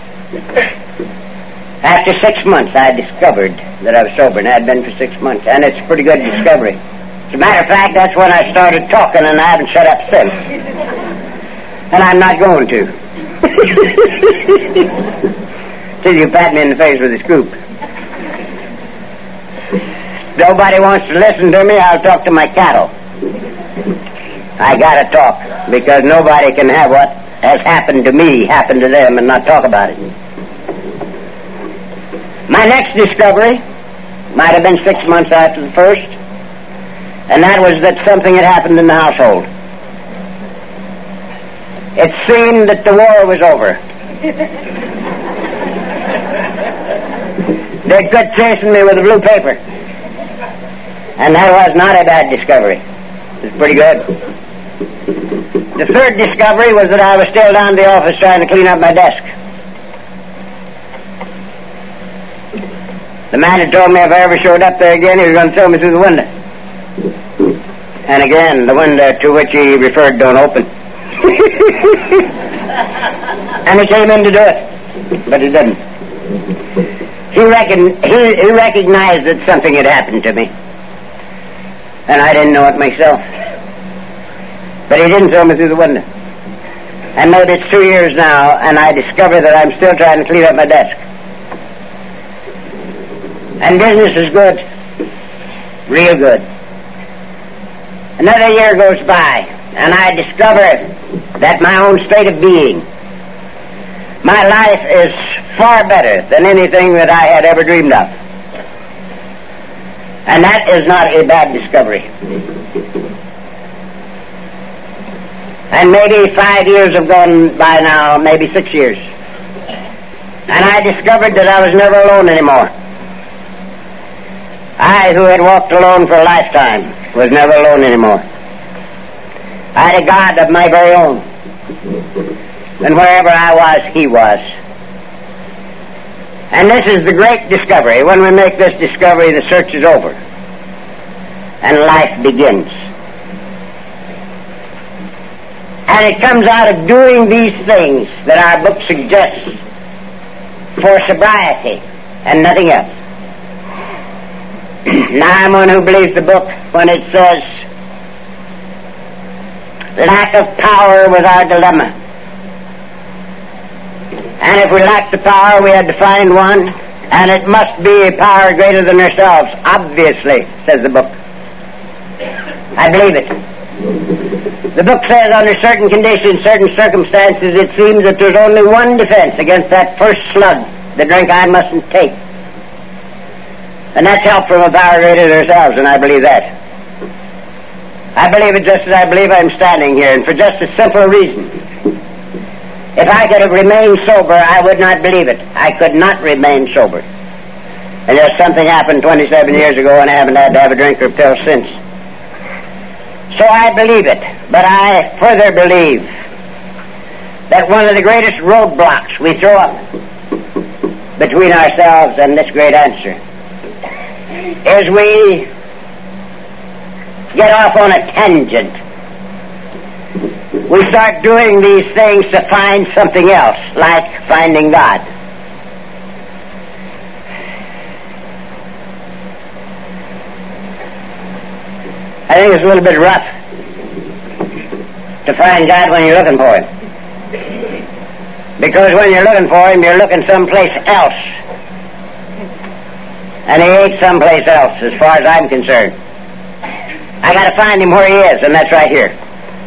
After six months, I discovered that I was sober and had been for six months. And it's a pretty good discovery. As a matter of fact, that's when I started talking, and I haven't shut up since. And I'm not going to. Till you pat me in the face with a scoop. If nobody wants to listen to me, I'll talk to my cattle. I gotta talk, because nobody can have what has happened to me happen to them and not talk about it. My next discovery might have been six months after the first, and that was that something had happened in the household. It seemed that the war was over. They quit chasing me with a blue paper. And that was not a bad discovery. It was pretty good. The third discovery was that I was still down at the office trying to clean up my desk. The man had told me if I ever showed up there again, he was going to throw me through the window. And again, the window to which he referred don't open. And he came in to do it, but he didn't. He, recon- he, he recognized that something had happened to me, and I didn't know it myself. But he didn't throw me through the window. And maybe it's two years now, and I discover that I'm still trying to clean up my desk. And business is good, real good. Another year goes by, and I discover that my own state of being, my life is far better than anything that I had ever dreamed of. And that is not a bad discovery. And maybe five years have gone by now, maybe six years. And I discovered that I was never alone anymore. I, who had walked alone for a lifetime, was never alone anymore. I had a God of my very own. And wherever I was, he was. And this is the great discovery. When we make this discovery, the search is over. And life begins. And it comes out of doing these things that our book suggests for sobriety and nothing else. Now I'm one who believes the book when it says, lack of power was our dilemma. And if we lacked the power, we had to find one, and it must be a power greater than ourselves, obviously, says the book. I believe it. The book says under certain conditions, certain circumstances, it seems that there's only one defense against that first slug, the drink I mustn't take. And that's help from a power greater than ourselves, and I believe that. I believe it just as I believe I'm standing here, and for just a simple reason. If I could have remained sober, I would not believe it. I could not remain sober. And there's something happened twenty-seven years ago, and I haven't had to have a drink or a pill since. So I believe it, but I further believe that one of the greatest roadblocks we throw up between ourselves and this great answer is we get off on a tangent. We start doing these things to find something else, like finding God. I think it's a little bit rough to find God when you're looking for Him. Because when you're looking for Him, you're looking someplace else. And He ain't someplace else, as far as I'm concerned. I got to find Him where He is, and that's right here.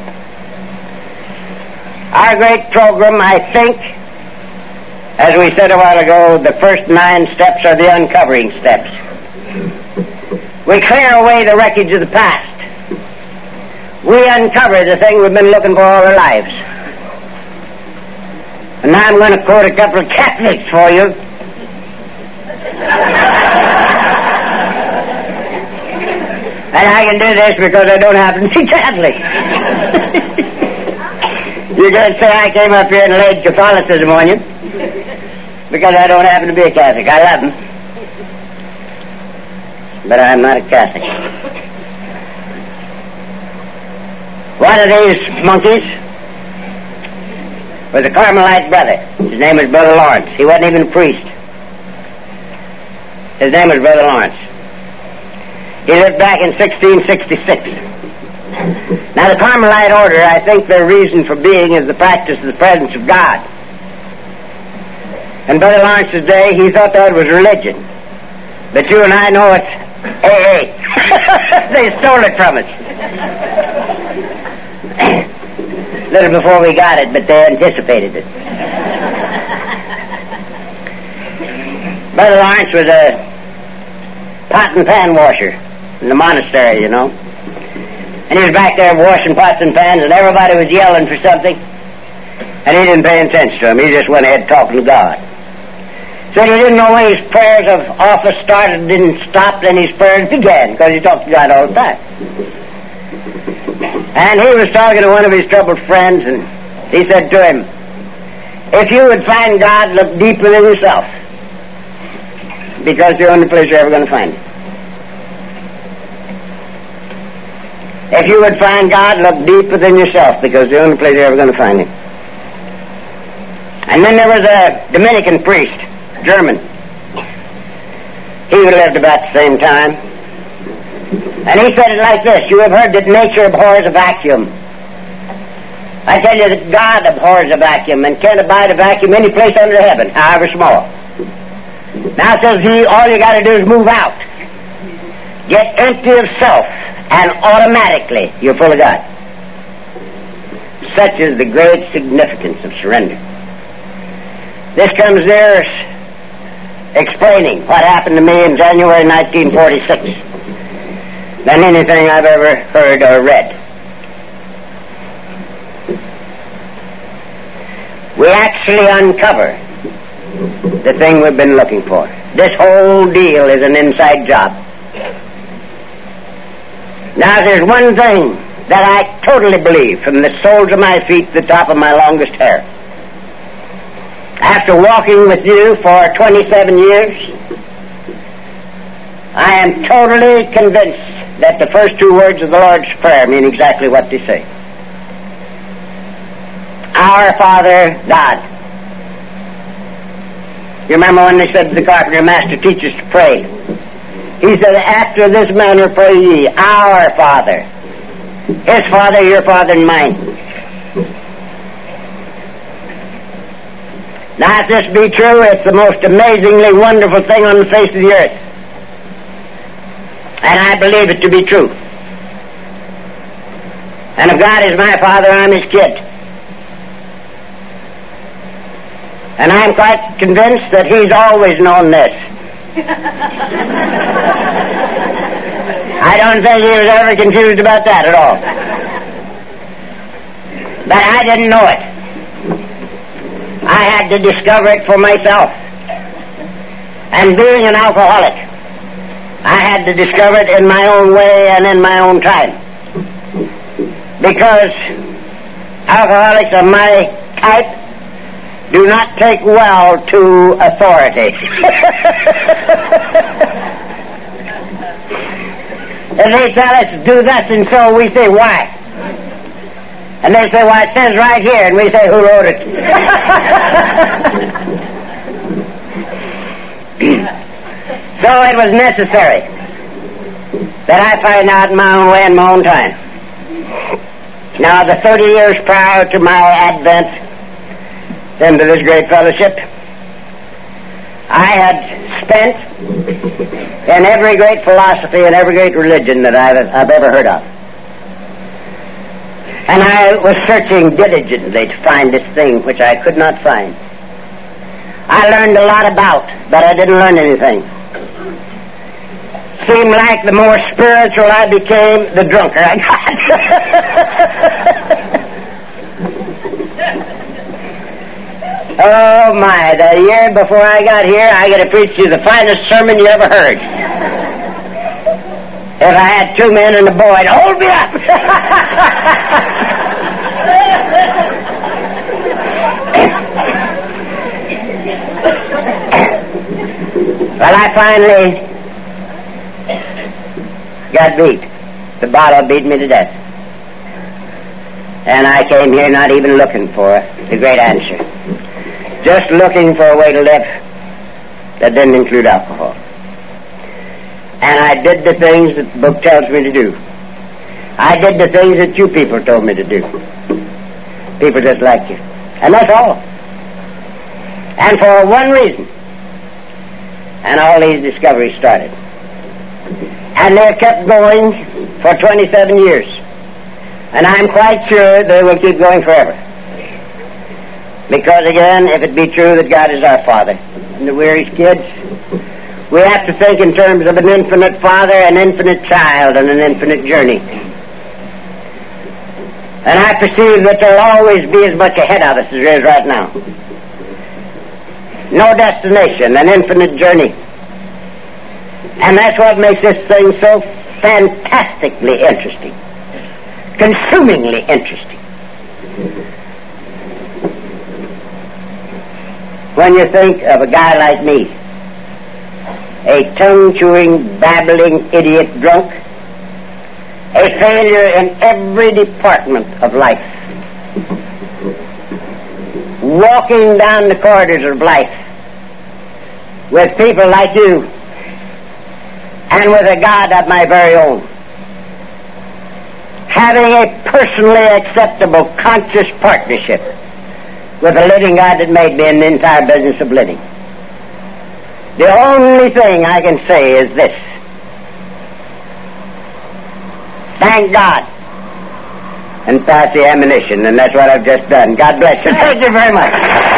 Our great program, I think, as we said a while ago, the first nine steps are the uncovering steps. We clear away the wreckage of the past. We uncover the thing we've been looking for all our lives. And now I'm going to quote a couple of Catholics for you. And I can do this because I don't happen to be Catholic. You can't say I came up here and laid Catholicism on you, because I don't happen to be a Catholic. I love them, but I'm not a Catholic. One of these monkeys was a Carmelite brother. His name was Brother Lawrence. He wasn't even a priest. His name was Brother Lawrence. He lived back in sixteen sixty-six. Now, the Carmelite order, I think their reason for being is the practice of the presence of God. And Brother Lawrence's day, he thought that was religion. But you and I know it's A A. They stole it from us. A little before we got it, but they anticipated it. Brother Lawrence was a pot and pan washer in the monastery, you know. And he was back there washing pots and pans, and everybody was yelling for something. And he didn't pay attention to them. He just went ahead talking to God. Said he didn't know when his prayers of office started, didn't stop, then his prayers began, because he talked to God all the time. And he was talking to one of his troubled friends, and he said to him, if you would find God, look deep within yourself, because the only place you're ever going to find him. If you would find God, look deep within yourself, because the only place you're ever going to find him. And then there was a Dominican priest, German. He lived about the same time. And he said it like this: you have heard that nature abhors a vacuum. I tell you that God abhors a vacuum and can't abide a vacuum any place under heaven, however small. Now, says he, all you got to do is move out. Get empty of self, and automatically you're full of God. Such is the great significance of surrender. This comes near explaining what happened to me in January nineteen forty-six than anything I've ever heard or read. We actually uncover the thing we've been looking for. This whole deal is an inside job. Now, there's one thing that I totally believe from the soles of my feet to the top of my longest hair. After walking with you for twenty-seven years, I am totally convinced that the first two words of the Lord's Prayer mean exactly what they say. Our Father, God. You remember when they said to the carpenter, Master, teach us to pray. He said, after this manner pray ye, our Father. His Father, your Father, and mine. Now, if this be true, it's the most amazingly wonderful thing on the face of the earth. And I believe it to be true. And if God is my Father, I'm His kid. And I'm quite convinced that He's always known this. I don't think He was ever confused about that at all. But I didn't know it. I had to discover it for myself. And being an alcoholic, I had to discover it in my own way and in my own time. Because alcoholics of my type do not take well to authority. If they tell us to do this and so, we say, why? And they say, well, it says right here, and we say, who wrote it? So it was necessary that I find out in my own way and my own time. Now, the thirty years prior to my advent into this great fellowship, I had spent in every great philosophy and every great religion that I've, I've ever heard of. And I was searching diligently to find this thing which I could not find. I learned a lot about, but I didn't learn anything. Seemed like the more spiritual I became, the drunker I got. Oh my, the year before I got here, I got to preach you the finest sermon you ever heard. If I had two men and a boy, hold me up! Well, I finally got beat. The bottle beat me to death. And I came here not even looking for the great answer. Just looking for a way to live that didn't include alcohol. And I did the things that the book tells me to do. I did the things that you people told me to do. People just like you. And that's all. And for one reason. And all these discoveries started. And they've kept going for twenty-seven years. And I'm quite sure they will keep going forever. Because again, if it be true that God is our Father, and that we're His kids, we have to think in terms of an infinite Father, an infinite child, and an infinite journey. And I perceive that there'll always be as much ahead of us as there is right now. No destination, an infinite journey. And that's what makes this thing so fantastically interesting. Consumingly interesting. When you think of a guy like me, a tongue-chewing, babbling, idiot drunk, a failure in every department of life, walking down the corridors of life with people like you and with a God of my very own, having a personally acceptable, conscious partnership with the living God that made me in the entire business of living. The only thing I can say is this: thank God, and pass the ammunition, and that's what I've just done. God bless you. Thank you very much.